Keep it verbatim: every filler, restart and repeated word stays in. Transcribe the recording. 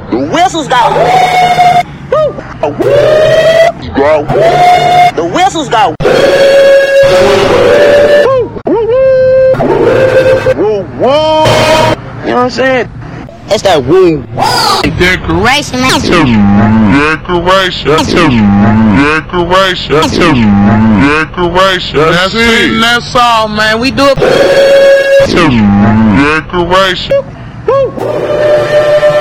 The whistles got woo. The whistles got woo. Woo. You know what I'm saying? It's that woo. Decoration. Decoration. Decoration. Decoration. That's it. That's all, man. We do it. Decoration.